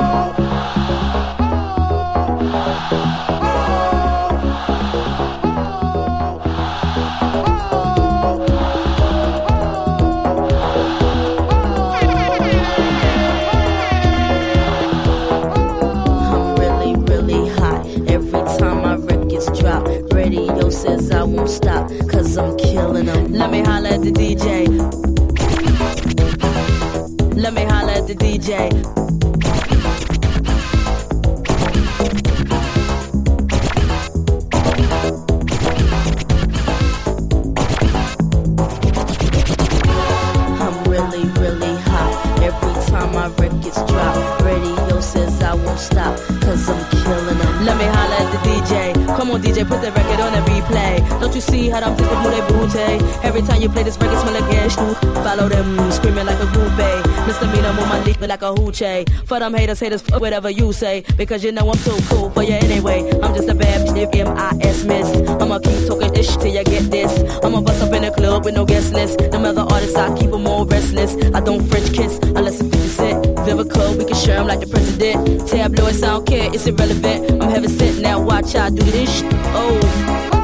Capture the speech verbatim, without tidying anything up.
Says I won't stop, cause I'm killing them. Let me holler at the D J. Let me holler at the D J. I'm really, really hot. Every time my records drop, radio says I won't stop, cause I'm killing them. Let me holler at the D J. Come on D J, put the record on and replay. Don't you see how them people move their booty? Every time you play this record, smell like ash. Follow them, screaming like a groupie. Misdemeanor, move my dick like a hoochie. For them haters, haters, f whatever you say. Because you know I'm too cool for you anyway. I'm just a bad bitch, M I S miss. I'ma keep talking ish till you get this. I'ma bust up in the club with no guest list. Them other artists, I keep them all restless. I don't French kiss unless it's fifty cent. Vivica, we can share them like the president. Tabloids, I don't care, it's irrelevant. I'm heaven sent, now watch I do this shit. Oh.